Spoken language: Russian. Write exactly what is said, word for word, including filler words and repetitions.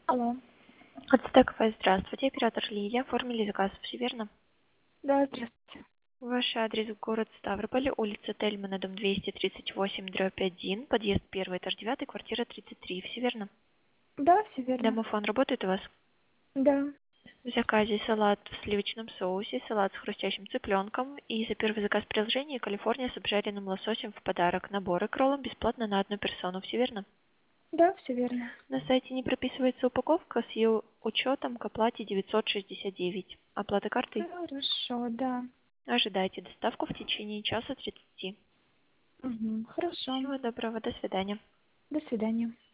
Алло. Ацтек ФС, здравствуйте, оператор Лилия. Оформили заказ, все верно? Да, здравствуйте. Ваш адрес в город Ставрополь, улица Тельмана, дом двести тридцать восемь, дробь один, подъезд первый, этаж девятый, квартира тридцать три, все верно? Да, все верно. Домофон работает у вас? Да. В заказе салат в сливочном соусе, салат с хрустящим цыпленком и за первый заказ приложения Калифорния с обжаренным лососем в подарок. Наборы к роллам бесплатно на одну персону, все верно? Да, все верно. На сайте не прописывается упаковка с ее учетом к оплате девятьсот шестьдесят девять. Оплата картой? Хорошо, да. Ожидайте доставку в течение часа тридцати. Угу. Хорошо. Всего доброго, до свидания. До свидания.